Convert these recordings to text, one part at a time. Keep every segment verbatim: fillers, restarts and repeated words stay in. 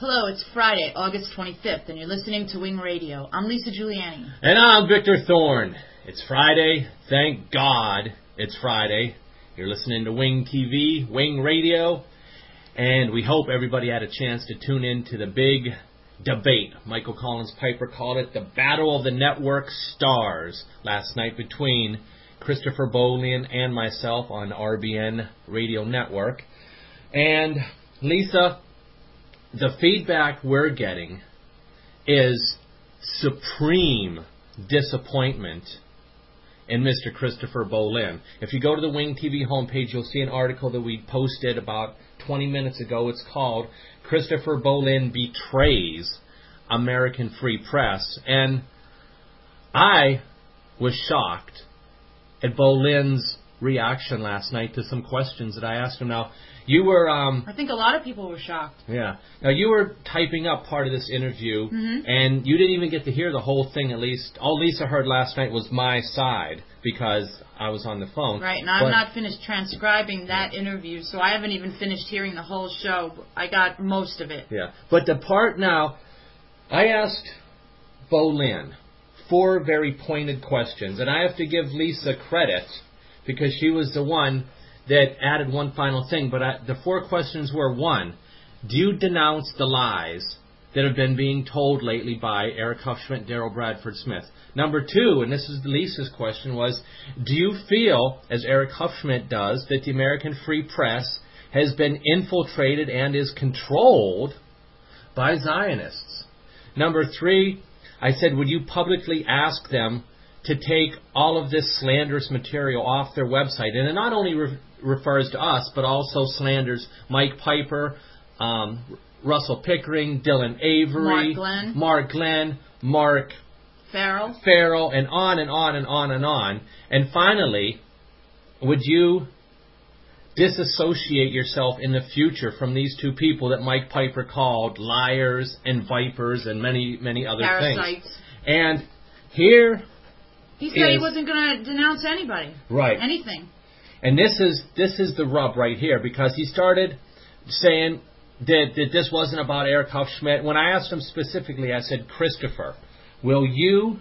Hello, it's Friday, August twenty-fifth, and you're listening to Wing Radio. I'm Lisa Giuliani. And I'm Victor Thorne. It's Friday. Thank God it's Friday. You're listening to Wing T V, Wing Radio, and we hope everybody had a chance to tune in to the big debate. Michael Collins Piper called it the Battle of the Network Stars last night between Christopher Bollin and myself on R B N Radio Network. And Lisa, the feedback we're getting is supreme disappointment in Mister Christopher Bollin. If you go to the Wing T V homepage, you'll see an article that we posted about twenty minutes ago. It's called Christopher Bollin Betrays American Free Press. And I was shocked at Bollin's reaction last night to some questions that I asked him. Now, you were... Um, I think a lot of people were shocked. Yeah. Now, you were typing up part of this interview, mm-hmm. and you didn't even get to hear the whole thing, at least. All Lisa heard last night was my side, because I was on the phone. Right, and I'm not finished transcribing that interview, so I haven't even finished hearing the whole show. I got most of it. Yeah. But the part now, I asked Bollin four very pointed questions, and I have to give Lisa credit, because she was the one that added one final thing. But I, the four questions were, one, do you denounce the lies that have been being told lately by Eric Hufschmidt and Daryl Bradford Smith? Number two, and this is Lisa's question, was, do you feel, as Eric Hufschmidt does, that the American Free Press has been infiltrated and is controlled by Zionists? Number three, I said, would you publicly ask them to take all of this slanderous material off their website? And it not only re- refers to us, but also slanders Mike Piper, um, Russell Pickering, Dylan Avery, Mark Glenn, Mark Glenn, Mark Farrell, Farrell, and on and on and on and on. And finally, would you disassociate yourself in the future from these two people that Mike Piper called liars and vipers and many, many other parasites. things? And here... He said is, he wasn't going to denounce anybody. Right. Anything. And this is this is the rub right here, because he started saying that, that this wasn't about Eric Hufschmidt. When I asked him specifically, I said, Christopher, will you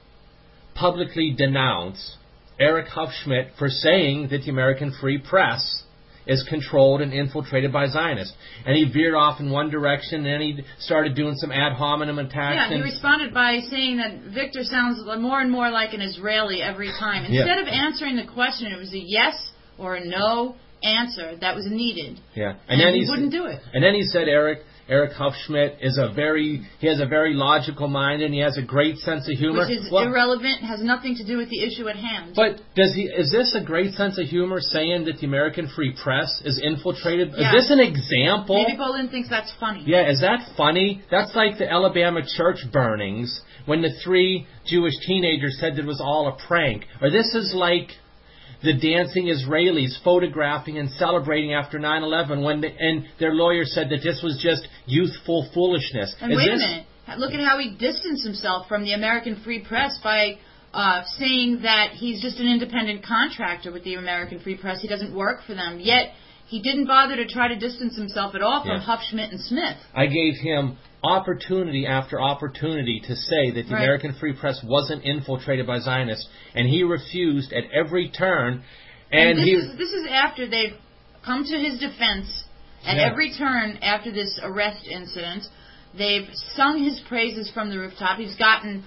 publicly denounce Eric Hufschmidt for saying that the American Free Press is controlled and infiltrated by Zionists? And he veered off in one direction, and then he started doing some ad hominem attacks. Yeah, he responded by saying that Victor sounds more and more like an Israeli every time. Instead yeah. of answering the question, it was a yes or a no answer that was needed. Yeah, and, and then he, he wouldn't do it. And then he said, Eric Eric Hufschmidt is a very he has a very logical mind, and he has a great sense of humor. Which is well, irrelevant, has nothing to do with the issue at hand. But does he? Is this a great sense of humor, saying that the American Free Press is infiltrated? Yeah. Is this an example? Maybe Bollin thinks that's funny. Yeah, is that funny? That's like the Alabama church burnings when the three Jewish teenagers said that it was all a prank. Or this is like the dancing Israelis photographing and celebrating after nine eleven when the, and their lawyer said that this was just youthful foolishness. And is wait this, a minute. Look at how he distanced himself from the American Free Press by uh, saying that he's just an independent contractor with the American Free Press. He doesn't work for them. Yet he didn't bother to try to distance himself at all from yeah. Hufschmidt and Smith. I gave him opportunity after opportunity to say that the right. American Free Press wasn't infiltrated by Zionists, and he refused at every turn. And, and this, he, is, this is after they've come to his defense at yeah. every turn after this arrest incident. They've sung his praises from the rooftop. He's gotten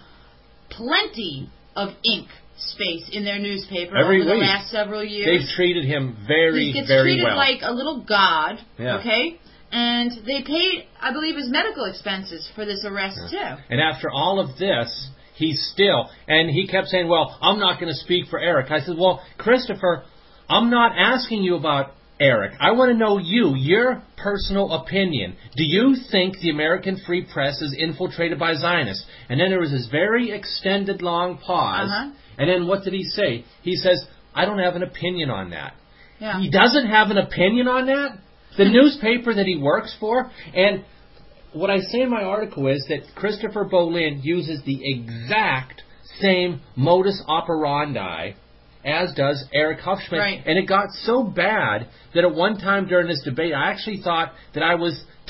plenty of ink space in their newspaper every over week. the last several years. They've treated him very, he gets very treated well. like a little god, yeah. okay? And they paid, I believe, his medical expenses for this arrest, yeah. too. And after all of this, he's still... And he kept saying, well, I'm not going to speak for Eric. I said, well, Christopher, I'm not asking you about Eric. I want to know you, your personal opinion. Do you think the American Free Press is infiltrated by Zionists? And then there was this very extended, long pause. Uh-huh. And then what did he say? He says, I don't have an opinion on that. Yeah. He doesn't have an opinion on that? The newspaper that he works for? And what I say in my article is that Christopher Bollin uses the exact same modus operandi as does Eric Hufschmidt. Right. And it got so bad that at one time during this debate, I actually thought that I was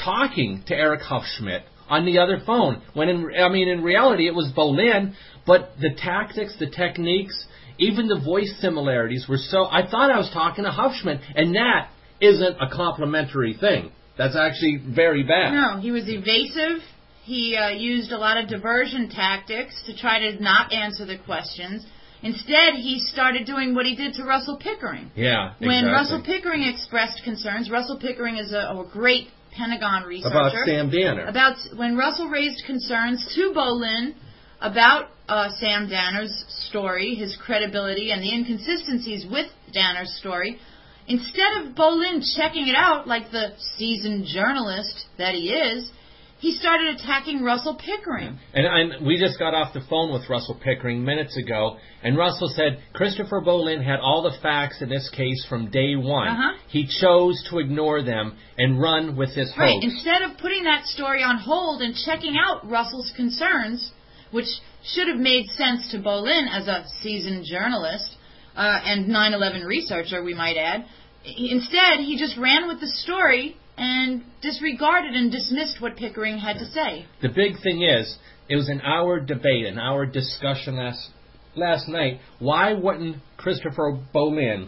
talking to Eric Hufschmidt on the other phone. When in, I mean, in reality, it was Bolin, but the tactics, the techniques, even the voice similarities were so... I thought I was talking to Hufschmidt, and that isn't a complimentary thing. That's actually very bad. No, he was evasive. He uh, used a lot of diversion tactics to try to not answer the questions. Instead, he started doing what he did to Russell Pickering. Yeah, exactly. When Russell Pickering expressed concerns, Russell Pickering is a, a great Pentagon researcher. About Sam Danner. About when Russell raised concerns to Bolin about uh, Sam Danner's story, his credibility, and the inconsistencies with Danner's story, instead of Bolin checking it out like the seasoned journalist that he is, he started attacking Russell Pickering. And, and we just got off the phone with Russell Pickering minutes ago, and Russell said Christopher Bolin had all the facts in this case from day one. Uh-huh. He chose to ignore them and run with this hoax. Right. Instead of putting that story on hold and checking out Russell's concerns, which should have made sense to Bolin as a seasoned journalist uh, and nine eleven researcher, we might add, instead he just ran with the story and disregarded and dismissed what Pickering had to say. The big thing is, it was an hour debate, an hour discussion last last night. Why wouldn't Christopher Bolin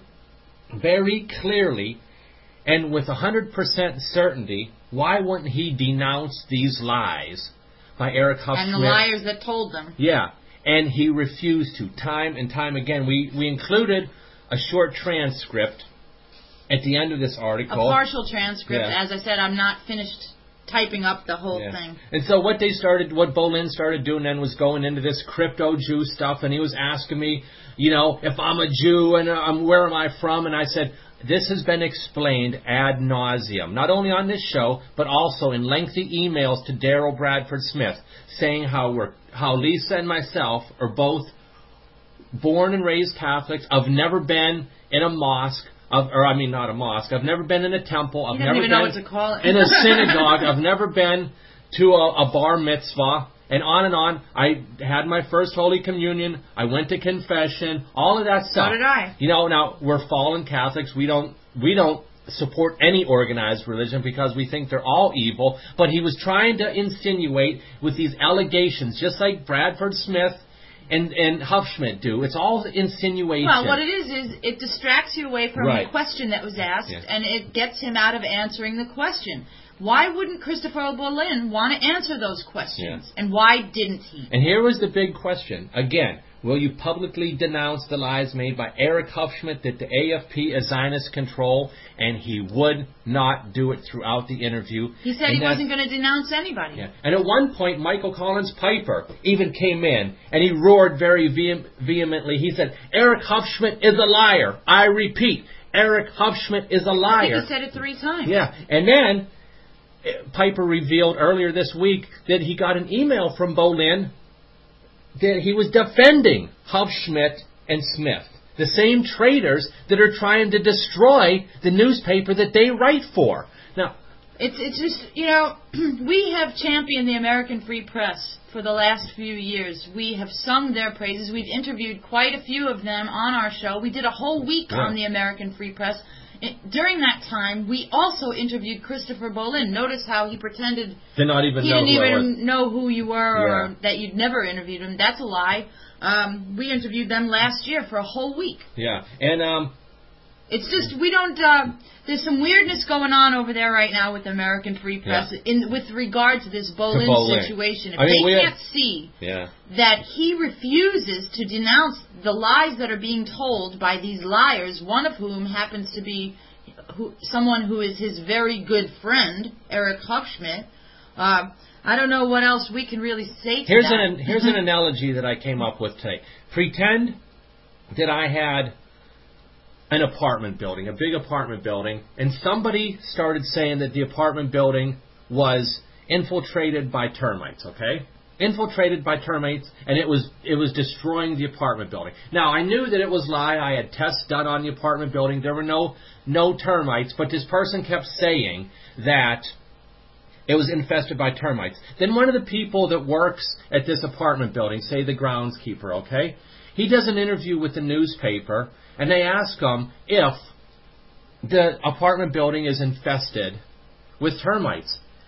very clearly and with one hundred percent certainty, why wouldn't he denounce these lies by Eric Hufschmidt? And the liars that told them. Yeah, and he refused to, time and time again. We, we included a short transcript at the end of this article. A partial transcript. Yeah. As I said, I'm not finished typing up the whole yeah. thing. And so what they started, what Bolin started doing then was going into this crypto Jew stuff, and he was asking me, you know, if I'm a Jew and um, where am I from? And I said, this has been explained ad nauseum, not only on this show, but also in lengthy emails to Daryl Bradford Smith, saying how we're, how Lisa and myself are both born and raised Catholics. I've never been in a mosque. I've, or I mean, not a mosque. I've never been in a temple. I've you never don't even been know what to call it. in a synagogue. I've never been to a, a bar mitzvah, and on and on. I had my first Holy Communion. I went to confession. All of that stuff. So did I. You know, now we're fallen Catholics. We don't we don't support any organized religion because we think they're all evil. But he was trying to insinuate with these allegations, just like Bradford Smith and and Hufschmidt do. It's all insinuation. Well, what it is is it distracts you away from right. the question that was asked, yeah. and it gets him out of answering the question. Why wouldn't Christopher Bolin want to answer those questions? Yeah. And why didn't he? And here was the big question. Again, will you publicly denounce the lies made by Eric Hufschmidt that the A F P is Zionist control? And he would not do it throughout the interview. He said and he wasn't going to denounce anybody. Yeah. And at one point, Michael Collins Piper even came in, and he roared very vehem- vehemently. He said, Eric Hufschmidt is a liar. I repeat, Eric Hufschmidt is a liar. I think he said it three times. Yeah. And then Piper revealed earlier this week that he got an email from Bolin that he was defending Hufschmidt and Smith, the same traitors that are trying to destroy the newspaper that they write for. Now, it's it's just, you know, we have championed the American Free Press for the last few years. We have sung their praises. We've interviewed quite a few of them on our show. We did a whole week yeah. on the American Free Press. During that time, we also interviewed Christopher Bolin. Notice how he pretended to not even he know didn't who even know who you were or yeah. that you'd never interviewed him. That's a lie. Um, we interviewed them last year for a whole week. Yeah, and um, it's just we don't. Uh, there's some weirdness going on over there right now with the American Free Press yeah. in with regard to this Bolin, to Bolin. situation. If I mean, they have, can't see yeah. that he refuses to denounce the lies that are being told by these liars, one of whom happens to be who, someone who is his very good friend, Eric Hufschmidt. Uh, I don't know what else we can really say to here's that. An, here's an analogy that I came up with today. Pretend that I had an apartment building, a big apartment building, and somebody started saying that the apartment building was infiltrated by termites, okay? Infiltrated by termites, and it was it was destroying the apartment building. Now, I knew that it was lie. I had tests done on the apartment building. There were no no termites, but this person kept saying that it was infested by termites. Then one of the people that works at this apartment building, say the groundskeeper, okay, he does an interview with the newspaper, and they ask him if the apartment building is infested with termites.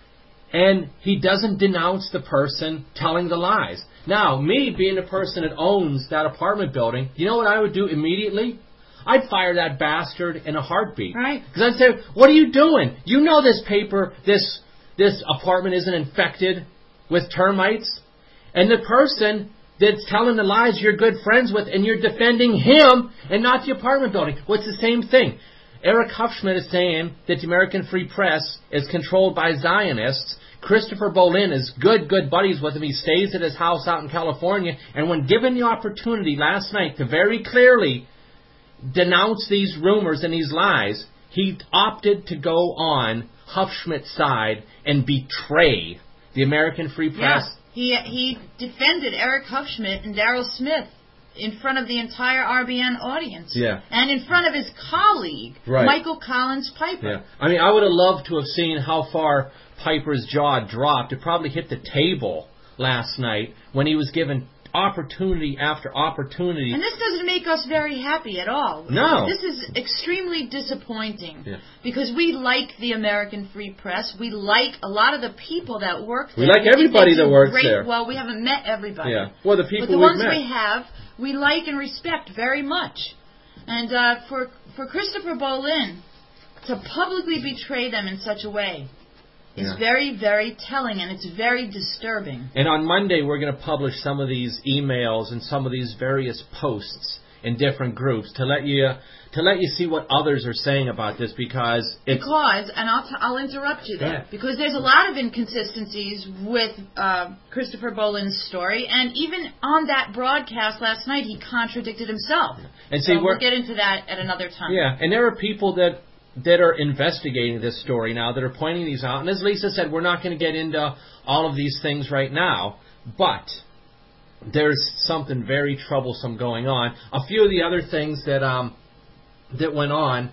And he doesn't denounce the person telling the lies. Now, me being the person that owns that apartment building, you know what I would do immediately? I'd fire that bastard in a heartbeat. Right. Because I'd say, what are you doing? You know this paper, this this apartment isn't infected with termites. And the person that's telling the lies you're good friends with, and you're defending him and not the apartment building. Well, it's the same thing. Eric Hufschmidt is saying that the American Free Press is controlled by Zionists. Christopher Bolin is good, good buddies with him. He stays at his house out in California. And when given the opportunity last night to very clearly denounce these rumors and these lies, he opted to go on Hufschmidt's side and betray the American Free Press. Yeah. He he defended Eric Hufschmidt and Daryl Smith in front of the entire R B N audience. Yeah. And in front of his colleague, right. Michael Collins Piper. Yeah. I mean, I would have loved to have seen how far Piper's jaw dropped. It probably hit the table last night when he was given opportunity after opportunity. And this doesn't make us very happy at all. No. This is extremely disappointing. Yeah. Because we like the American Free Press. We like a lot of the people that work there. We like everybody that works great, there. Well, we haven't met everybody. Yeah. Well, the people But the we've ones met. we have, we like and respect very much. And uh, for for Christopher Bolin to publicly betray them in such a way is yeah. very, very telling, and it's very disturbing. And on Monday, we're going to publish some of these emails and some of these various posts in different groups to let you to let you see what others are saying about this, because it's... Because, and I'll, t- I'll interrupt you there, yeah. because there's a lot of inconsistencies with uh, Christopher Bolin's story, and even on that broadcast last night, he contradicted himself. And see, so we're, we'll get into that at another time. Yeah, and there are people that that are investigating this story now, that are pointing these out. And as Lisa said, we're not going to get into all of these things right now, but there's something very troublesome going on. A few of the other things that um that went on,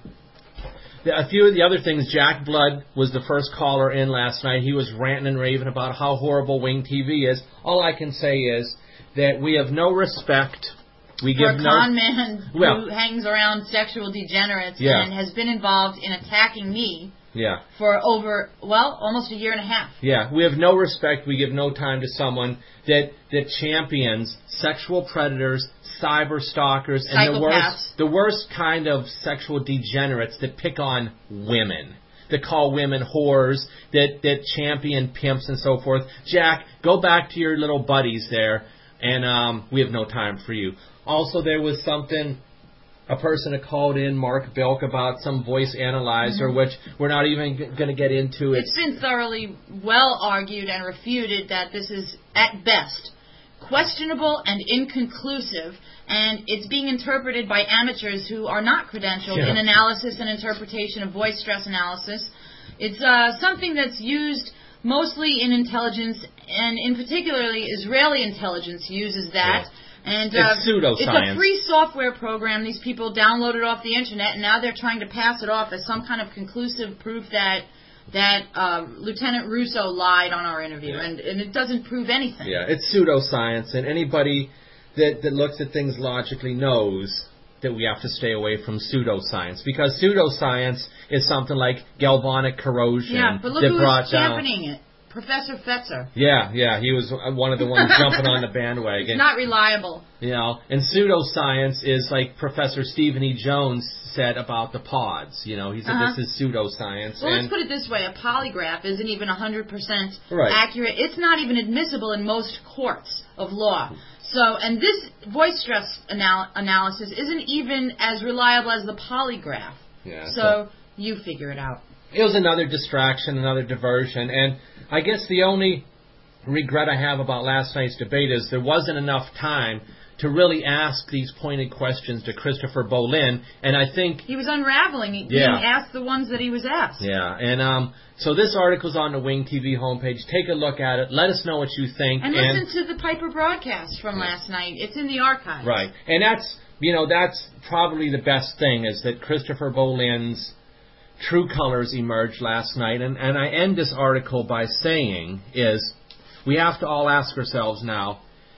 a few of the other things, Jack Blood was the first caller in last night. He was ranting and raving about how horrible Wing T V is. All I can say is that we have no respect. We For give a no, con man well, who hangs around sexual degenerates yeah. and has been involved in attacking me yeah. for over, well, almost a year and a half. Yeah, we have no respect. We give no time to someone that that champions sexual predators, cyber stalkers, and the worst, the worst kind of sexual degenerates that pick on women, that call women whores, that, that champion pimps and so forth. Jack, go back to your little buddies there, and um, we have no time for you. Also, there was something, a person had called in, Mark Bilk, about some voice analyzer, mm-hmm. which we're not even g- going to get into. It's, it's been thoroughly well argued and refuted that this is, at best, questionable and inconclusive, and it's being interpreted by amateurs who are not credentialed yeah. in analysis and interpretation of voice stress analysis. It's uh, something that's used mostly in intelligence, and in particularly Israeli intelligence uses that. Yeah. And uh, it's pseudoscience. It's a free software program. These people downloaded off the internet, and now they're trying to pass it off as some kind of conclusive proof that that uh, Lieutenant Russo lied on our interview, yeah. and, and it doesn't prove anything. Yeah, it's pseudoscience, and anybody that, that looks at things logically knows that we have to stay away from pseudoscience, because pseudoscience is something like galvanic corrosion. Yeah, but look that who's brought championing down, it. Professor Fetzer. Yeah, yeah, he was one of the ones jumping on the bandwagon. It's not reliable. You know, and pseudoscience is like Professor Stephen E. Jones said about the pods. You know, he said uh-huh. this is pseudoscience. Well, and let's put it this way. A polygraph isn't even one hundred percent right. accurate. It's not even admissible in most courts of law. So, and this voice stress anal- analysis isn't even as reliable as the polygraph. Yeah, so, so you figure it out. It was another distraction, another diversion, and I guess the only regret I have about last night's debate is there wasn't enough time to really ask these pointed questions to Christopher Bolin, and I think... He was unraveling. He yeah. didn't ask the ones that he was asked. Yeah, and um, so this article's on the Wing T V homepage. Take a look at it. Let us know what you think. And, and listen to the Piper broadcast from yeah. last night. It's in the archives. Right, and that's, you know, that's probably the best thing, is that Christopher Bolin's true colors emerged last night, and, and I end this article by saying is we have to all ask ourselves now,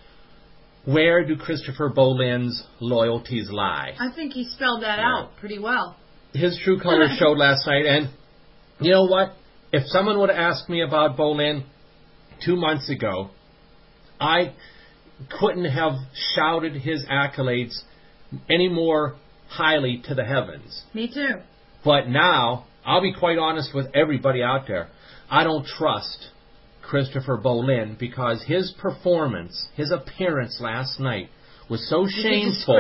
where do Christopher Bolin's loyalties lie? I think he spelled that yeah. out pretty well. His true colors showed last night, and you know what? if someone would have asked me about Bolin two months ago, I couldn't have shouted his accolades any more highly to the heavens. Me too. But now, I'll be quite honest with everybody out there. I don't trust Christopher Bolin because his performance, his appearance last night was so shameful.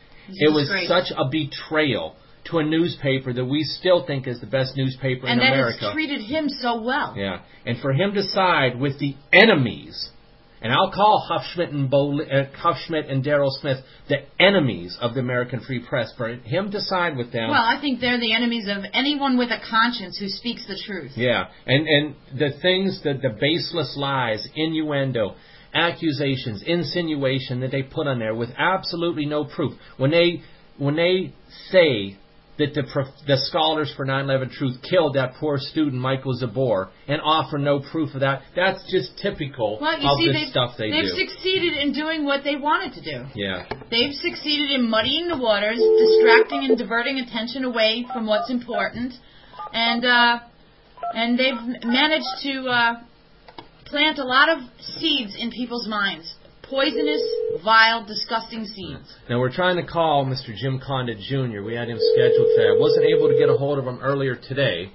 It was such a betrayal to a newspaper that we still think is the best newspaper and in America. And that has treated him so well. Yeah. And for him to side with the enemies, and I'll call Huffschmidt and, Bolin, uh, Huffschmidt and Daryl Smith the enemies of the American Free Press, for him to side with them. Well, I think they're the enemies of anyone with a conscience who speaks the truth. Yeah. And, and the things, that the baseless lies, innuendo, accusations, insinuation that they put on there with absolutely no proof. When they when they say that the the Scholars for nine eleven Truth killed that poor student Michael Zabor and offer no proof of that, that's just typical well, you of see, the stuff they they've do. They've succeeded in doing what they wanted to do. Yeah. They've succeeded in muddying the waters, distracting and diverting attention away from what's important, and uh, and they've managed to uh, plant a lot of seeds in people's minds. Poisonous, vile, disgusting seeds. Now, we're trying to call Mister Jim Condit Junior We had him scheduled today. I wasn't able to get a hold of him earlier today,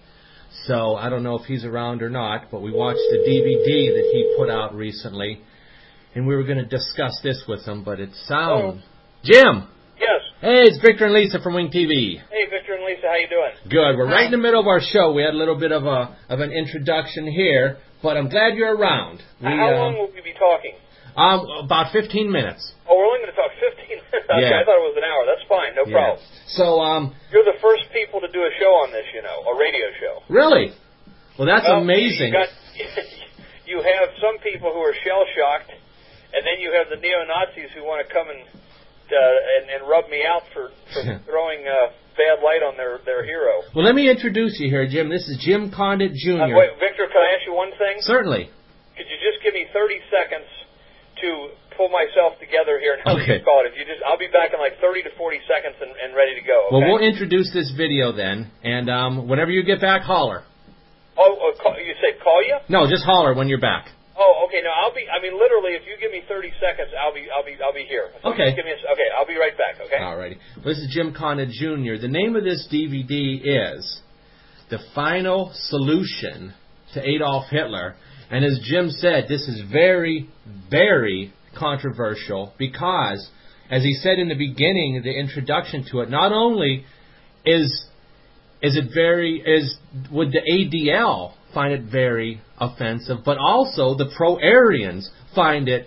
so I don't know if he's around or not, but we watched the D V D that he put out recently, and we were going to discuss this with him, but it sounds... Oh. Jim! Yes? Hey, it's Victor and Lisa from Wing T V. Hey, Victor and Lisa, how you doing? Good. We're Hi. right in the middle of our show. We had a little bit of a of an introduction here, but I'm glad you're around. We, how uh, long will we be talking? Um, about fifteen minutes. Oh, we're only going to talk fifteen minutes. Okay, Yeah. I thought it was an hour. That's fine. No Yeah. problem. So, um... You're the first people to do a show on this, you know, a radio show. Really? Well, that's well, amazing. You, got, you have some people who are shell-shocked, and then you have the neo-Nazis who want to come and, uh, and, and rub me out for, for throwing uh, bad light on their, their hero. Well, let me introduce you here, Jim. This is Jim Condit Junior Uh, wait, Victor, can I ask you one thing? Certainly. Could you just give me thirty seconds to pull myself together here and Okay. call it? If you just, I'll be back in like thirty to forty seconds and, and ready to go. Okay? Well, we'll introduce this video then, and um, whenever you get back, holler. Oh, oh call, you say call you? No, just holler when you're back. Oh, okay. No, I'll be. I mean, literally, if you give me thirty seconds, I'll be. I'll be. I'll be here. So Okay. just give me a, okay. I'll be right back. Okay. Alrighty. Well, this is Jim Condit Junior The name of this D V D is The Final Solution to Adolf Hitler. And as Jim said, this is very, very controversial because, as he said in the beginning, the introduction to it, not only is is it very is would the A D L find it very offensive, but also the pro-Aryans find it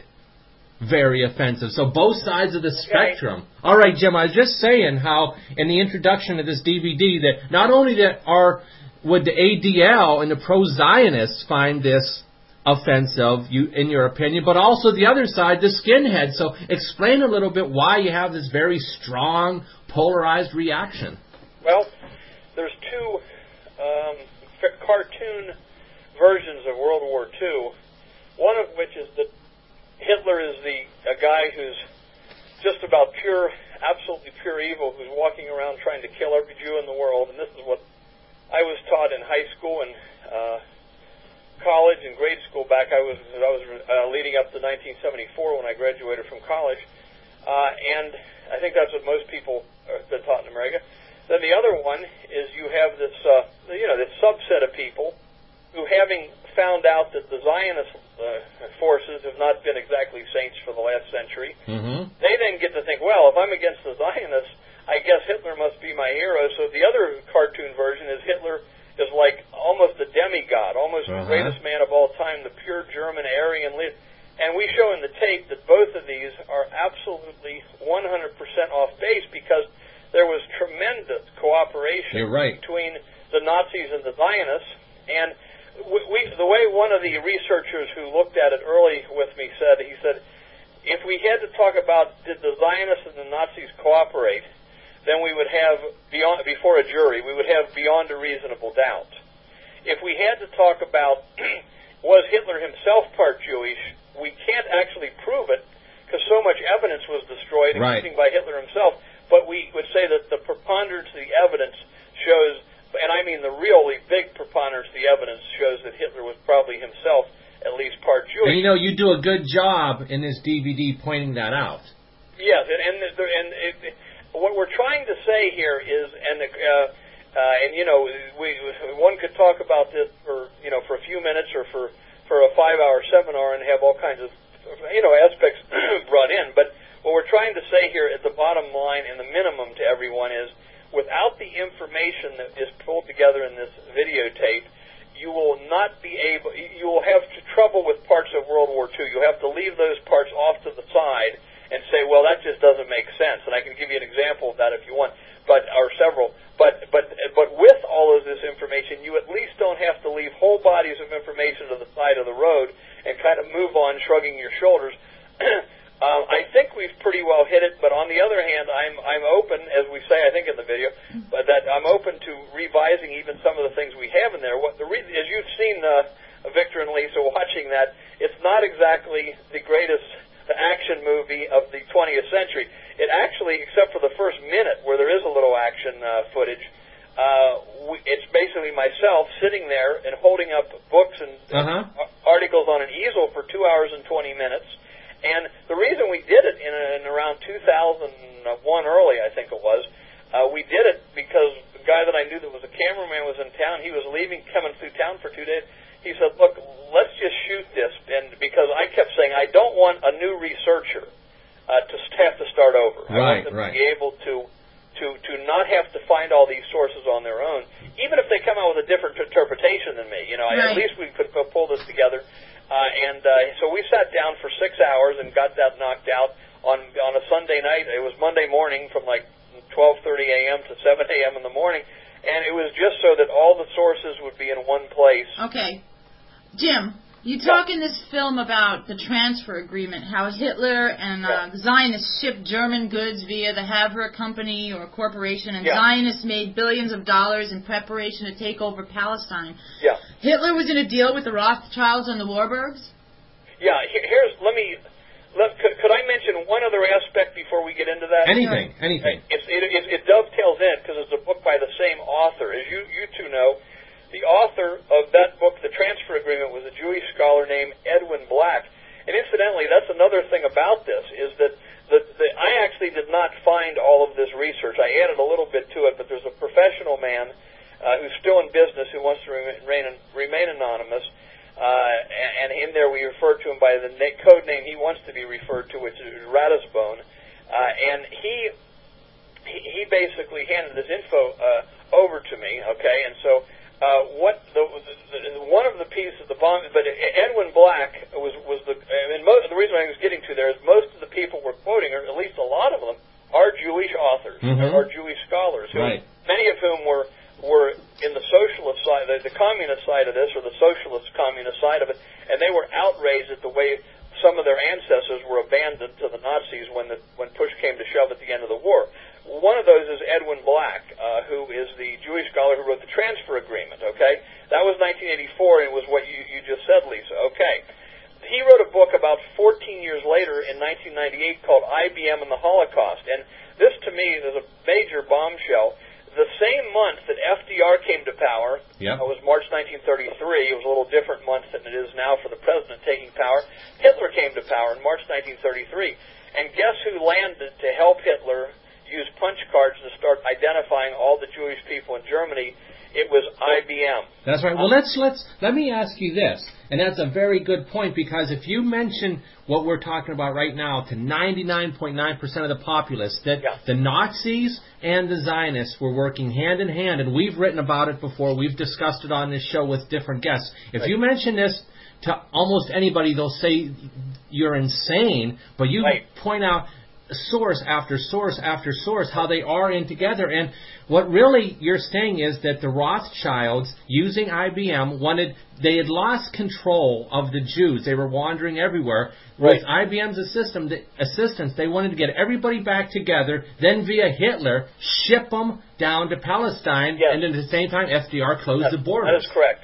very offensive. So both sides of the Okay. spectrum. All right, Jim, I was just saying how in the introduction of this D V D that not only that are would the A D L and the pro-Zionists find this offensive, you, in your opinion, but also the other side, the skinheads. So explain a little bit why you have this very strong, polarized reaction. Well, there's two um, f- cartoon versions of World War Two. One of which is that Hitler is the a guy who's just about pure, absolutely pure evil, who's walking around trying to kill every Jew in the world. And this is what I was taught in high school and uh, college and grade school back. I was I was uh, leading up to nineteen seventy-four when I graduated from college, uh, and I think that's what most people have been taught in America. Then the other one is you have this uh, you know this subset of people who, having found out that the Zionist uh, forces have not been exactly saints for the last century, Mm-hmm. they then get to think, well, if I'm against the Zionists, I guess Hitler must be my hero. So the other cartoon version is Hitler is like almost a demigod, almost Uh-huh. the greatest man of all time, the pure German Aryan leader. And we show in the tape that both of these are absolutely one hundred percent off base because there was tremendous cooperation You're right. between the Nazis and the Zionists. And we, we, the way one of the researchers who looked at it early with me said, he said, if we had to talk about did the Zionists and the Nazis cooperate, then we would have, beyond, before a jury, we would have beyond a reasonable doubt. If we had to talk about was Hitler himself part Jewish, we can't actually prove it because so much evidence was destroyed, Right. including by Hitler himself, but we would say that the preponderance of the evidence shows and I mean the really big preponderance of the evidence shows that Hitler was probably himself at least part Jewish. And you know, you do a good job in this D V D pointing that out. Yes, and and, and it, what we're trying to say here is, and uh, uh, and you know, we one could talk about this for you know for a few minutes or for for a five-hour seminar and have all kinds of you know aspects brought in, but what we're trying to say here at the bottom line and the minimum to everyone is, without the information that is pulled together in this videotape, you will not be able, you will have trouble with parts of World War Two. You'll have to leave those parts off to the side and say, well, that just doesn't make sense. And I can give you an example of that if you want, but or several. But but but with all of this information, you at least don't have to leave whole bodies of information to the side of the road and kind of move on, shrugging your shoulders. Um, I think we've pretty well hit it, but on the other hand, I'm I'm open, as we say, I think in the video, but that I'm open to revising even some of the things we have in there. What the re- as you've seen, uh, Victor and Lisa, watching that, it's not exactly the greatest action movie of the twentieth century. It actually, except for the first minute where there is a little action uh, footage, uh, we, it's basically myself sitting there and holding up books and uh-huh. uh, articles on an easel for two hours and twenty minutes. And the reason we did it in, in around two thousand one early, I think it was, uh, we did it because the guy that I knew that was a cameraman was in town. He was leaving, coming through town for two days. He said, look, let's just shoot this. And because I kept saying, I don't want a new researcher uh, to have to start over. Right, I want them right. to be able to, to, to not have to find all these sources on their own, even if they come out with a different interpretation than me. You know, right. At least we could pull this together. Uh, and uh, so we sat down for six hours and got that knocked out on on a Sunday night. It was Monday morning from like twelve thirty a.m. to seven a.m. in the morning, and it was just so that all the sources would be in one place. Okay. Jim, you talk in this film about the transfer agreement, how Hitler and uh, yeah. Zionists shipped German goods via the Havre Company or corporation, and yeah. Zionists made billions of dollars in preparation to take over Palestine. Yeah. Hitler was in a deal with the Rothschilds and the Warburgs? Yeah, here's, let me, let, could, could I mention one other aspect before we get into that? Anything, anything. It's, it, it, it dovetails in because it's a book by the same author. As you, you two know, the author of that book, The Transfer Agreement, was a Jewish scholar named Edwin Black. And incidentally, that's another thing about this, is that the, the, I actually did not find all of this research. I added a little bit to it, but there's a professional man uh, who's still in business who wants to remain, remain anonymous. Uh, and in there we refer to him by the na- code name he wants to be referred to, which is Ratisbone. Uh, and he, he he basically handed this info uh, over to me, okay? And so uh, what the, the one of the pieces of the bomb, but Edwin Black was was the and most, the reason I was getting to there is most of the people we're quoting, or at least a lot of them, are Jewish authors, mm-hmm. are Jewish scholars, who, right. many of whom were were in the socialist side, the, the communist side of this, or the socialist communist side of it, and they were outraged at the way some of their ancestors were abandoned to the Nazis when the when push came to shove at the end of the war. One of those is Edwin Black, uh, who is the Jewish scholar who wrote the Transfer Agreement, okay? That was nineteen eighty-four, and it was what you, you just said, Lisa, okay. He wrote a book about fourteen years later in nineteen ninety-eight called I B M and the Holocaust, and this to me is a major bombshell. The same month that F D R came to power, yep. it was March nineteen thirty-three, it was a little different month than it is now for the president taking power, Hitler came to power in March nineteen thirty-three. And guess who landed to help Hitler use punch cards to start identifying all the Jewish people in Germany? It was I B M. That's right. Well, let's let's let me ask you this, and that's a very good point, because if you mention what we're talking about right now to ninety-nine point nine percent of the populace, that yeah. the Nazis and the Zionists were working hand in hand, and we've written about it before, we've discussed it on this show with different guests. If right. you mention this to almost anybody, they'll say you're insane, but you right. point out source after source after source, how they are in together. And what really you're saying is that the Rothschilds, using I B M, wanted, they had lost control of the Jews. They were wandering everywhere. Right. With I B M's assistance, assistance, they wanted to get everybody back together, then via Hitler, ship them down to Palestine, yes. and at the same time, F D R closed that, the borders. That is correct.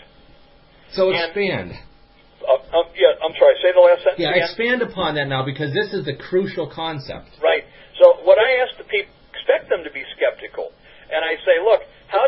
So and, expand. Uh, um, yeah, I'm sorry, say the last sentence Yeah, again. expand upon that now, because this is the crucial concept. Right. So what I ask the people, expect them to be skeptical. And I say, look, how do you explain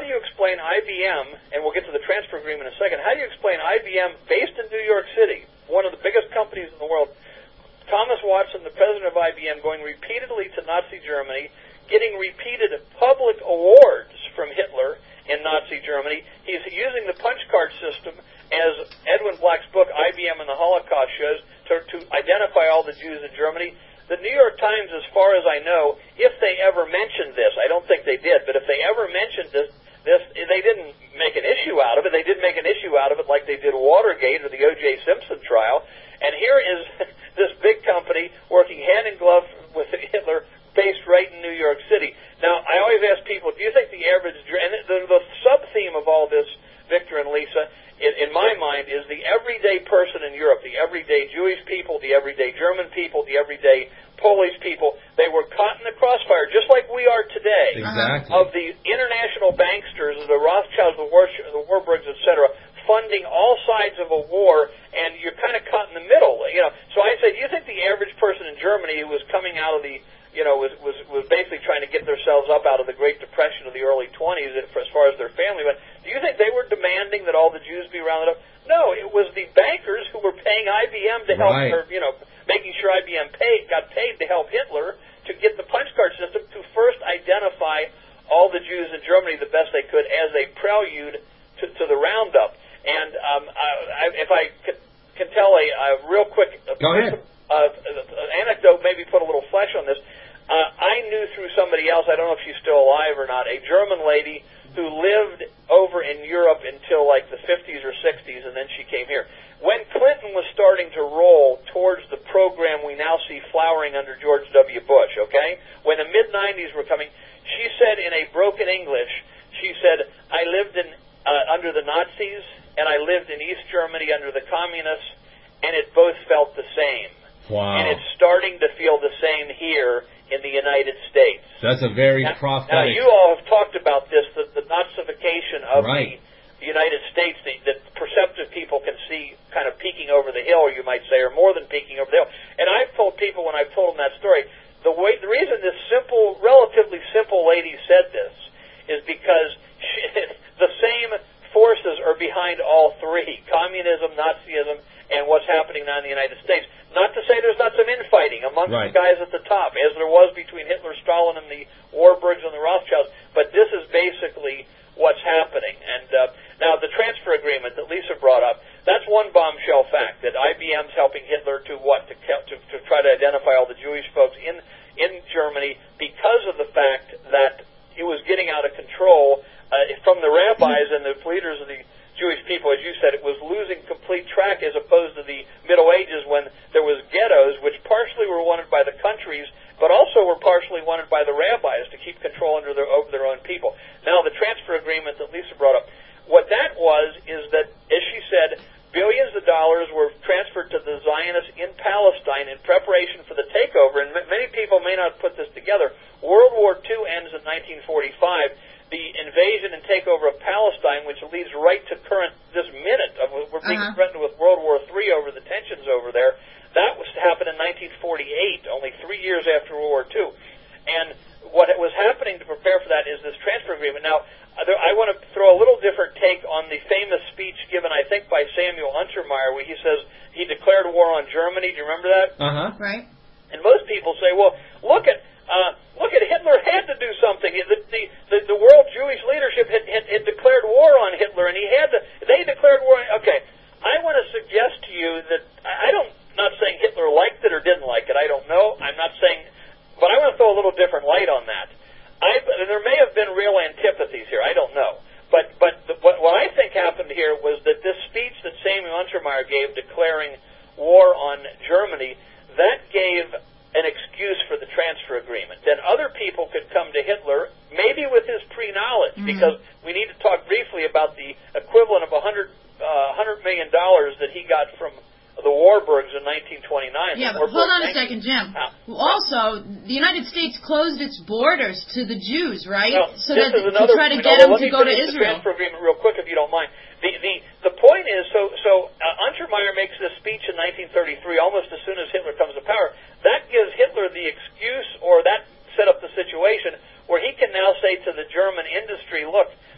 explain I B M, and we'll get to the transfer agreement in a second, how do you explain I B M, based in New York City, one of the biggest companies in the world, Thomas Watson, the president of I B M, going repeatedly to Nazi Germany, getting repeated public awards from Hitler in Nazi Germany. He's using the punch card system, as Edwin Black's book, I B M and the Holocaust, shows, to, to identify all the Jews in Germany. The New York Times, as far as I know, if they ever mentioned this, I don't think they did, but if they ever mentioned this, this they didn't make an issue out of it. They did make an issue out of it like they did Watergate or the O J Simpson trial. And here is this big company working hand in glove with Hitler, based right in New York City. Now, I always ask people, do you think the average, and the, the sub-theme of all this, Victor and Lisa, in, in my mind, is the everyday person in Europe, the everyday Jewish people, the everyday German people, the everyday Polish people. They were caught in the crossfire, just like we are today, exactly. of the international banksters, the Rothschilds, the, War, the Warburgs, et cetera, funding all sides of a war, and you're kind of caught in the middle. You know, so I say, do you think the average person in Germany who was coming out of the you know, was, was, was basically trying to get themselves up out of the Great Depression of the early twenties as far as their family went, do you think they were demanding that all the Jews be rounded up? No, it was the bankers who were paying I B M to help, right. or, you know, making sure I B M paid, got paid to help Hitler to get the punch card system to first identify all the Jews in Germany the best they could as a prelude to, to the roundup. And um, I, I, if I could, can tell a, a real quick Go ahead. Uh, anecdote, maybe put a little flesh on this. Uh, I knew through somebody else, I don't know if she's still alive or not, a German lady who lived over in Europe until like the fifties or sixties, and then she came here. When Clinton was starting to roll towards the program we now see flowering under George W. Bush, okay, when the mid nineties were coming, she said in a broken English, she said, I lived in uh, under the Nazis, and I lived in East Germany under the communists, and it both felt the same. Wow. And it's starting to feel the same here in the United States. That's a very now, prophetic... Now, you all have talked about this, the, the Nazification of right. the, the United States, the, the perceptive people can see kind of peeking over the hill, you might say, or more than peeking over the hill. And I've told people when I've told them that story, the way, the reason this simple, relatively simple lady said this is because she, the same forces are behind all three, communism, Nazism, and what's happening now in the United States. Not to say there's not some infighting amongst right. the guys at the top, as there was between Hitler, Stalin, and the Warburgs and the Rothschilds, but this is basically what's happening. And uh, now the transfer agreement that Lisa brought up, that's one bombshell fact, that I B M's helping Hitler to what? To, to, to try to identify all the Jewish folks in, in Germany because of the fact that it was getting out of control uh, from the rabbis and the leaders of the Jewish people. As you said, it was losing complete track as opposed to the Middle Ages when there was ghettos, which partially were wanted by the countries, but also were partially wanted by the rabbis to keep control under their, over their own people. Now, the transfer agreement that Lisa brought up, what that was is that, as she said, billions of dollars were transferred to the Zionists in Palestine in preparation for the takeover, and m- many people may not put this together. World War Two ends in nineteen forty-five. The invasion and takeover of Palestine, which leads right to current, this minute, of we're being uh-huh. threatened with World War Three over the tensions over there, that was to happen in nineteen forty-eight, only three years after World War Two. And what was happening to prepare for that is this transfer agreement. Now, I want to throw a little different take on the famous speech given, I think, by Samuel Untermyer, where he says he declared war on Germany. Do you remember that? Uh-huh. Right. And most people say, well, look at uh, look at Hitler had to do something. The, the, the, the world Jewish leadership had, had, had declared war on Hitler, and he had to, they declared war on, okay, I want to suggest to you that, I don't, not saying Hitler liked it or didn't like it, I don't know, I'm not saying, but I want to throw a little different light on that. I, there may have been real antipathies here, I don't know. But but the, what, what I think happened here was that this speech that Samuel Untermyer gave declaring war on Germany, that gave an excuse for the transfer agreement. Then other people could come to Hitler, maybe with his pre-knowledge, mm-hmm. because we need to talk briefly about the equivalent of one hundred, uh, one hundred million dollars that he got from the Warburgs in nineteen twenty-nine. Yeah, but hold on a second, Jim. Also, the United States closed its borders to the Jews, right? Well, so this that is another, to try to you get know, them to go to Israel. The transfer agreement real quick, if you don't mind. The the the point is, so so uh, Untermyer makes this speech in nineteen thirty-three, almost as soon as Hitler comes to power. That gives Hitler the excuse, or that set up the situation where he can now say to the German industry, look,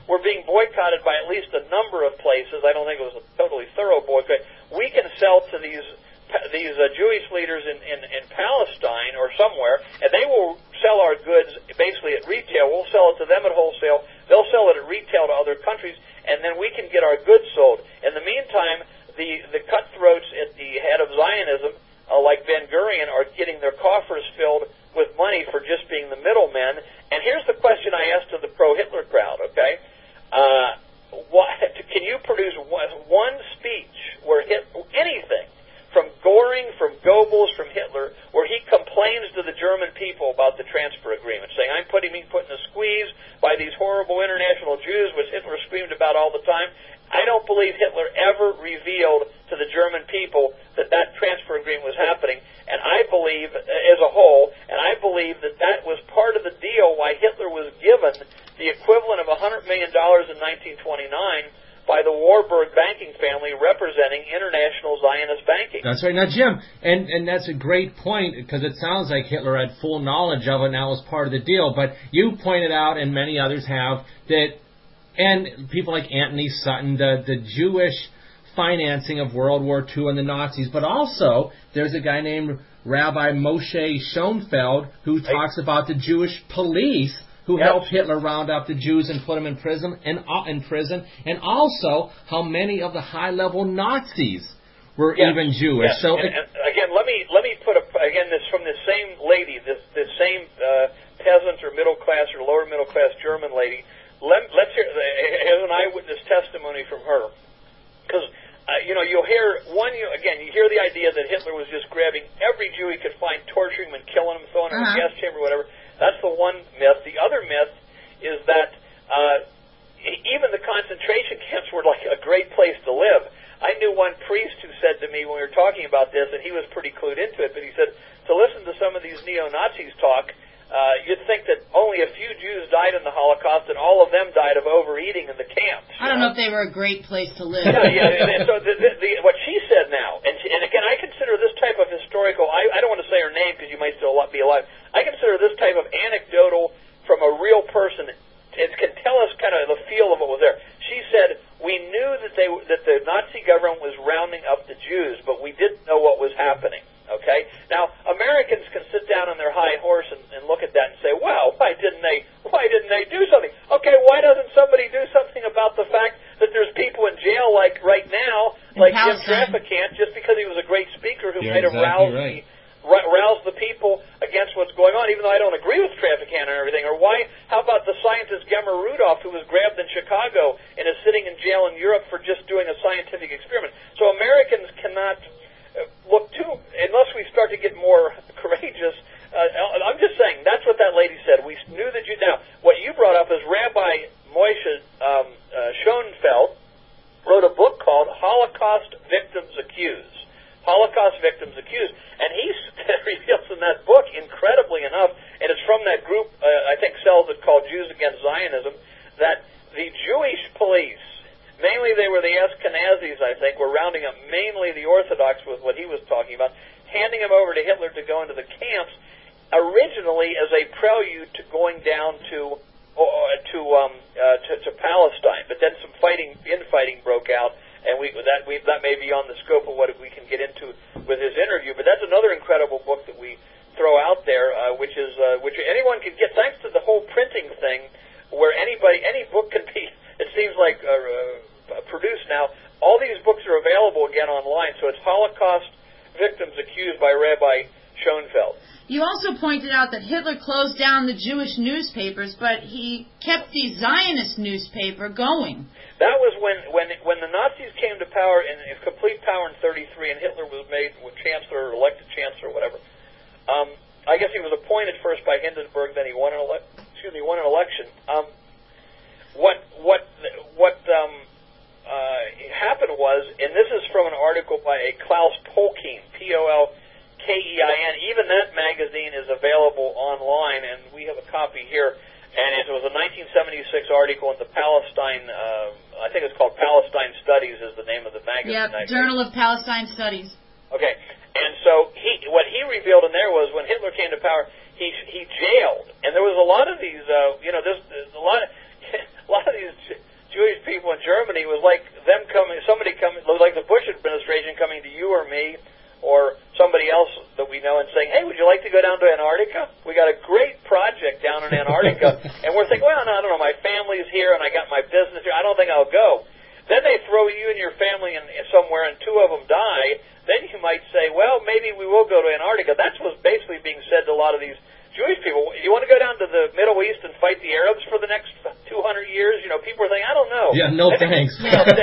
we're being boycotted by at least a number of places. I don't think it was a totally thorough boycott. We can sell to these these uh, Jewish leaders in, in, in Palestine or somewhere, and they will sell our goods basically at retail. We'll sell it to them at wholesale. They'll sell it at retail to other countries, and then we can get our goods sold. In the meantime, the, the cutthroats at the head of Zionism, uh, like Ben-Gurion, are getting their coffers filled with money for just being the middlemen. And here's the question I asked of the pro-Hitler crowd, okay? Uh, what, can you produce one, one speech where Hit, anything, from Goring, from Goebbels, from Hitler, where he complains to the German people about the transfer agreement, saying, I'm putting, being put in a squeeze by these horrible international Jews, which Hitler screamed about all the time. I don't believe Hitler ever revealed to the German people that that transfer agreement was happening, and I believe, as a whole, and I believe that that was part of the deal why Hitler was given the equivalent of one hundred million dollars in nineteen twenty-nine by the Warburg banking family representing international Zionist banking. That's right. Now, Jim, and, and that's a great point, because it sounds like Hitler had full knowledge of it and that was part of the deal. But you pointed out, and many others have, that, and people like Anthony Sutton, the, the Jewish financing of World War Two and the Nazis, but also there's a guy named Rabbi Moshe Schoenfeld who talks about the Jewish police who Yep. helped Hitler round up the Jews and put them in prison, and uh, in prison, and also how many of the high-level Nazis were Yes. even Jewish. Yes. So and, it, and again, let me let me put a, again this from this same lady, this this same uh, peasant or middle class or lower middle class German lady. Let, let's hear as an eyewitness testimony from her, because uh, you know you'll hear one. You again, you hear the idea that Hitler was just grabbing every Jew he could find, torturing him and killing him, throwing him Uh-huh. in a gas chamber, whatever. That's the one myth. The other myth is that uh, even the concentration camps were like a great place to live. I knew one priest who said to me when we were talking about this, and he was pretty clued into it, but he said, to listen to some of these neo-Nazis talk, uh, you'd think that only a few Jews died in the Holocaust and all of them died of overeating in the camps. I don't know if they were a great place to live. Yeah, yeah. So the, the, the, what she said now, and, she, and again, I consider this type of historical, I, I don't want to say her name because you might still be alive, I consider this type of anecdotal from a real person, it can tell us kind of the feel of what was there. She said, we knew that they that the Nazi government was rounding up the Jews, but we didn't know what was happening. Okay? Now, Americans can sit down on their high horse and, and look at that and say, well, why didn't they why didn't they do something? Okay, why doesn't somebody do something about the fact that there's people in jail like right now, In like Jim Palestine. Traficant, just because he was a great speaker who You're might have exactly roused right. the rouse the people against what's going on, even though I don't agree with Traficant and everything. Or why, how about the scientist Gemma Rudolph, who was grabbed in Chicago and is sitting in jail in Europe for just doing a scientific experiment? So Americans cannot uh, look too, unless we start to get more courageous. Uh, I'm just saying, that's what that lady said. We knew that you, now, what you brought up is Rabbi Moshe um, uh, Schoenfeld wrote a book called Holocaust Victims Accused. Holocaust Victims Accused. And he reveals in that book, incredibly enough, and it's from that group, uh, I think sells it called Jews Against Zionism, that the Jewish police, mainly they were the Ashkenazis, I think, were rounding up mainly the Orthodox with what he was talking about, handing them over to Hitler to go into the camps, originally as a prelude to going down to uh, to, um, uh, to to Palestine. But then some fighting, infighting broke out, and we that we that may be on the scope of what we can get into with his interview. But that's another incredible book that we throw out there, uh, which is uh, which anyone can get, thanks to the whole printing thing, where anybody any book can be. It seems like uh, uh, produced now. All these books are available again online. So it's Holocaust Victims Accused by Rabbi Schoenfeld. You also pointed out that Hitler closed down the Jewish newspapers, but he kept the Zionist newspaper going. That was when, when, when the Nazis came to power in, in complete power in thirty-three, and Hitler was made chancellor, or elected chancellor, or whatever. Um, I guess he was appointed first by Hindenburg, then he won an ele- excuse me, won an election. Um, what what what um, uh, happened was, and this is from an article by a Klaus Polkin, P O L K E I N. Even that magazine is available online, and we have a copy here. And it was a nineteen seventy-six article in the Palestine, uh, I think it's called Palestine Studies is the name of the magazine. Yep, Journal of Palestine Studies. Okay, and so he, what he revealed in there was when Hitler came to power, he he jailed, and there was a lot of these, uh, you know, there's, there's a lot of, a lot of these Jewish people in Germany was like them coming, somebody coming, like the Bush administration coming to you or me or somebody else that we know and saying, hey, would you like to go down to Antarctica? We got a great project down in Antarctica. And we're thinking, well, no, I don't know, my family's here and I got my business here. I don't think I'll go. Then they throw you and your family in, in somewhere and two of them die. Then you might say, well, maybe we will go to Antarctica. That's what's basically being said to a lot of these Jewish people. You want to go down to the Middle East and fight the Arabs for the next two hundred years? You know, people are thinking, I don't know. Yeah, no thanks.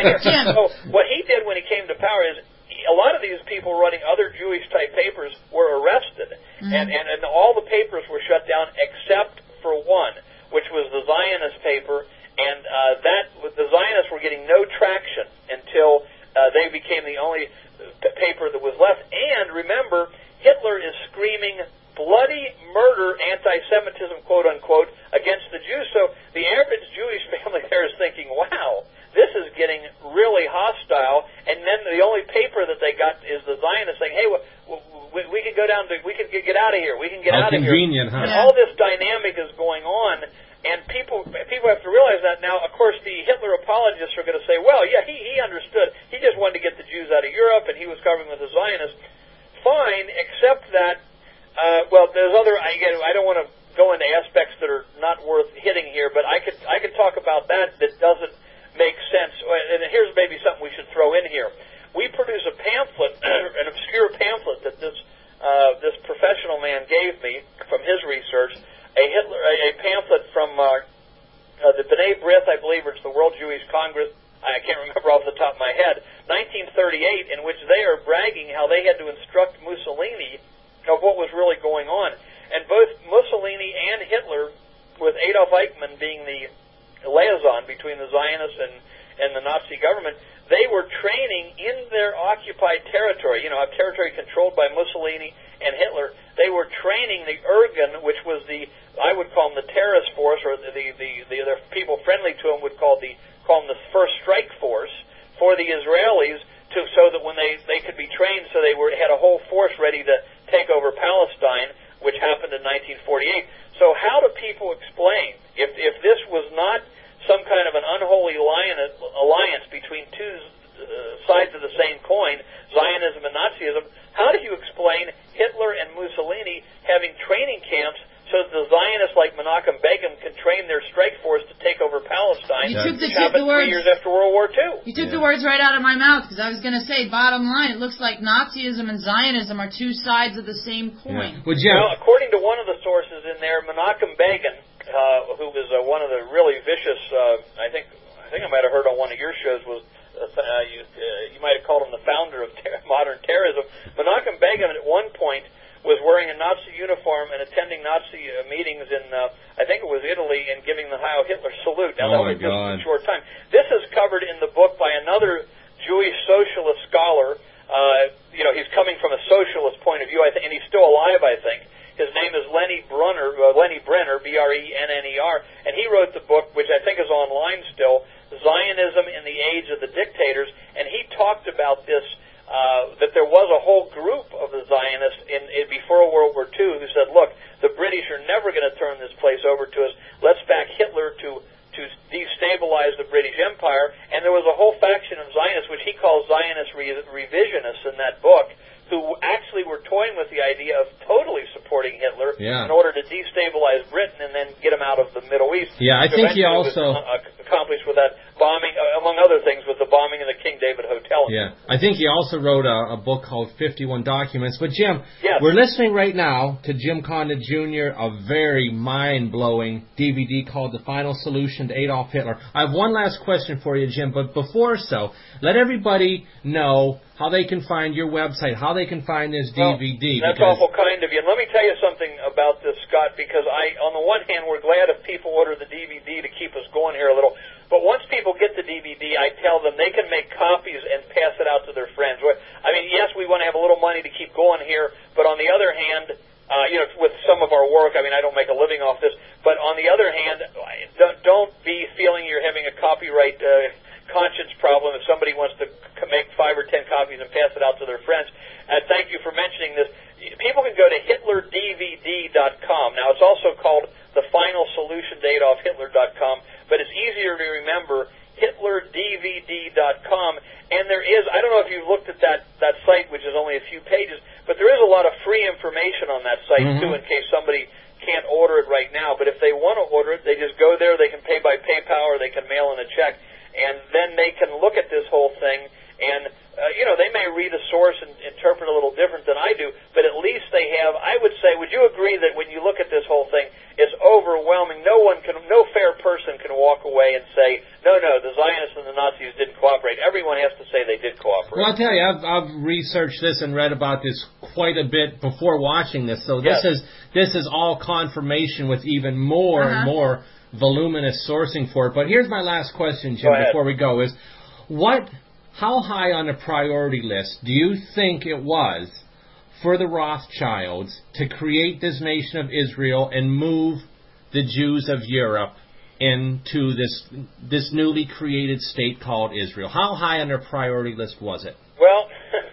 So what he did when he came to power is a lot of these people running other Jewish-type papers were arrested, mm-hmm. and, and, and all the papers were shut down except for one, which was the Zionist paper, and uh, that the Zionists were getting no traction until uh, they became the only p- paper that was left. And remember, Hitler is screaming bloody murder, anti-Semitism, quote-unquote, against the Jews. So the average Jewish family there is thinking, wow, this is getting really hostile. And then the only paper that they got is the Zionists saying, hey, we, we can go down to, we can get, get out of here. We can get How out of here. Convenient, huh? And all this dynamic is going on. And people people have to realize that now. Of course, the Hitler apologists are going to say, well, yeah, he, he understood. He just wanted to get the Jews out of Europe, and he was covering with the Zionists. Fine, except that, uh, well, there's other, again, I don't want to go into aspects that are not worth hitting here, but I could I could talk about that that doesn't make sense. And here's maybe something we should throw in here. We produce a pamphlet, an obscure pamphlet that this uh, this professional man gave me from his research, a Hitler, a, a pamphlet from uh, uh, the B'nai B'rith, I believe, it's the World Jewish Congress. I can't remember off the top of my head. nineteen thirty-eight, in which they are bragging how they had to instruct Mussolini of what was really going on, and both Mussolini and Hitler, with Adolf Eichmann being the liaison between the Zionists and, and the Nazi government, they were training in their occupied territory, you know, a territory controlled by Mussolini and Hitler. They were training the Irgun, which was the, I would call them the terrorist force, or the the, the, the, the people friendly to them would call the call them the First Strike Force, for the Israelis, to so that when they, they could be trained, so they were had a whole force ready to take over Palestine, which happened in nineteen forty-eight. So how do people explain, if if this was not some kind of an unholy alliance, alliance between two uh, sides of the same coin, Zionism and Nazism, how do you explain Hitler and Mussolini having training camps so that the Zionists like Menachem Begin can train their strike force to take over Palestine, you took the, which happened the words, three years after World War Two? You took yeah. the words right out of my mouth, because I was going to say, bottom line, it looks like Nazism and Zionism are two sides of the same coin. Yeah. Well, Jim, well, according to one of the sources in there, Menachem Begin, uh, who was uh, one of the really vicious, uh, I think I think I might have heard on one of your shows, was uh, you, uh, you might have called him the founder of ter- modern terrorism. Menachem Begin at one point was wearing a Nazi uniform and attending Nazi uh, meetings in, uh, I think it was Italy, and giving the Heil Hitler salute. Now, oh that was just God. a short time. This is covered in the book by another Jewish socialist scholar. Uh, you know, he's coming from a socialist point of view, I think, and he's still alive, I think. His name is Lenny Brunner, uh, Lenny Brenner, B R E N N E R, and he wrote the book, which I think is online still, Zionism in the Age of the Dictators, and he talked about this, uh, that there was a whole group of the Zionists in, in before World War Two who said, look, the British are never going to turn this place over to us. Let's back Hitler to to destabilize the British Empire. And there was a whole faction of Zionists, which he calls Zionist re- revisionists in that book, who actually were toying with the idea of totally supporting Hitler yeah. in order to destabilize Britain and then get him out of the Middle East. Yeah, I think he also... was uh, accomplished with that bombing, uh, among other things, with the bombing of the King David Hotel. Yeah, I think he also wrote a, a book called fifty-one Documents. But, Jim, yes. we're listening right now to Jim Condit Junior, a very mind-blowing D V D called The Final Solution to Adolf Hitler. I have one last question for you, Jim, but before so, let everybody know how they can find your website, how they can find this well, D V D. That's awful kind of you. And let me tell you something about this, Scott, because I, on the one hand, we're glad if people order the D V D to keep us going here a little. But once people get the D V D, I tell them they can make copies and pass it out to their friends. I mean, yes, we want to have a little money to keep going here, but on the other hand, uh, you know, with some of our work, I mean, I don't make a living off this, but on the other hand, don't be feeling you're having a copyright uh, conscience problem if somebody wants to make five or ten copies and pass it out to their friends. And thank you for mentioning this. People can go to Hitler D V D dot com. Now, it's also called the final solution to Adolf Hitler dot com, but it's easier to remember, Hitler D V D dot com. And there is, I don't know if you've looked at that, that site, which is only a few pages, but there is a lot of free information on that site, mm-hmm. too, in case somebody can't order it right now. But if they want to order it, they just go there, they can pay by PayPal, or they can mail in a check, and then they can look at this whole thing, and, uh, you know, they may read a source and interpret a little different than I do, but at least they have, I would say, would you agree that when you look at this whole thing, it's overwhelming? No one can, no fair person can walk away and say, no, no, the Zionists and the Nazis didn't cooperate. Everyone has to say they did cooperate. Well, I'll tell you, I've, I've researched this and read about this quite a bit before watching this, so this yes. is this is all confirmation with even more uh-huh. and more voluminous sourcing for it. But here's my last question, Jim, before we go, is what, how high on the priority list do you think it was for the Rothschilds to create this nation of Israel and move the Jews of Europe into this this newly created state called Israel? How high on their priority list was it? Well,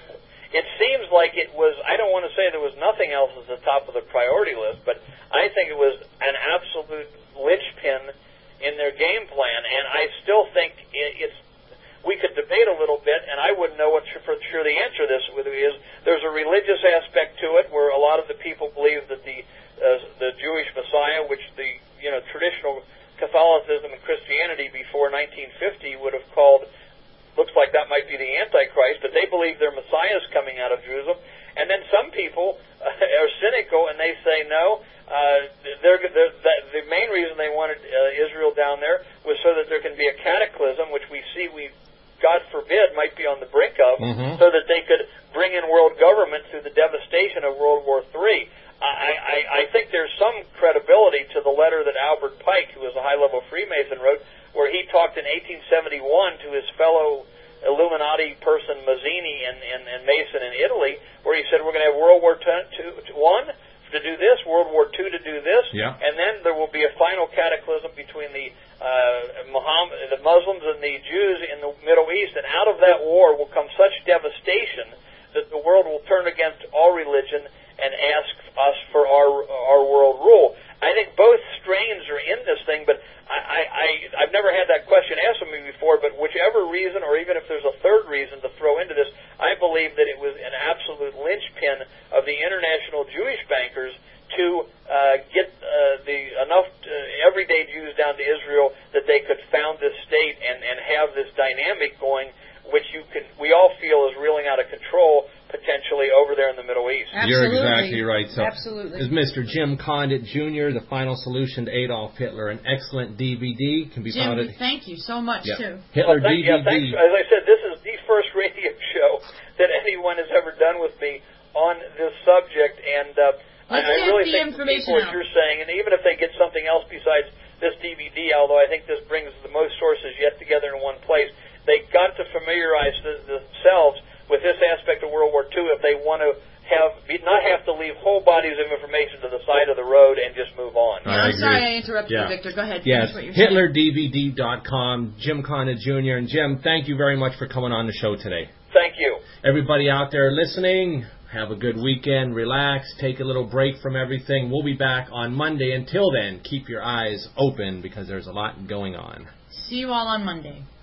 it seems like it was, I don't want to say there was nothing else at the top of the priority list, but I think it was an absolute linchpin in their game plan, and I still think it, it's, we could debate a little bit, and I wouldn't know what for sure the answer to this is. There's a religious aspect to it, where a lot of the people believe that the uh, the Jewish Messiah, which the you know traditional Catholicism and Christianity before nineteen fifty would have called, looks like that might be the Antichrist, but they believe their Messiah is coming out of Jerusalem. And then some people uh, are cynical, and they say no. Uh, they're, they're, the main reason they wanted uh, Israel down there was so that there can be a cataclysm, which we see we. God forbid, might be on the brink of, mm-hmm. so that they could bring in world government through the devastation of World War Three. I, I, I think there's some credibility to the letter that Albert Pike, who was a high-level Freemason, wrote, where he talked in eighteen seventy-one to his fellow Illuminati person Mazzini and, and, and Mason in Italy, where he said, we're going to have World War One to do this, World War Two to do this, yeah. and then there will be a final cataclysm between the uh, Muhammad, the Muslims and the Jews in the Middle East, and out of that war will come such devastation that the world will turn against all religion and ask us for our our world rule. I think both strains are in this thing, but I, I, I, I've never had that question asked of me before, but whichever reason, or even if there's a third reason to throw into this, I believe that it was an absolute linchpin of the international Jewish bankers to uh, get uh, the enough uh, everyday Jews down to Israel that they could found this state and, and have this dynamic going, which you can we all feel is reeling out of control potentially over there in the Middle East. Absolutely. You're exactly right. So, Absolutely. Is Mister Jim Condit Junior, The Final Solution to Adolf Hitler, an excellent D V D, can be Jim, found at... thank you so much, yeah. too. Hitler well, thank, D V D. Yeah, thanks. As I said, this is the first radio show that anyone has ever done with me on this subject, and uh, I, I really think people, as you're saying, and even if they get something else besides this D V D, although I think this brings the most sources yet together in one place, they got to familiarize the, themselves with this aspect of World War Two if they want to have be, not have to leave whole bodies of information to the side of the road and just move on. Yeah, I'm sorry I interrupted yeah. you, Victor. Go ahead. Yes, what you're Hitler D V D dot com, Jim Condit Junior And Jim, thank you very much for coming on the show today. Thank you. Everybody out there listening, have a good weekend, relax, take a little break from everything. We'll be back on Monday. Until then, keep your eyes open because there's a lot going on. See you all on Monday.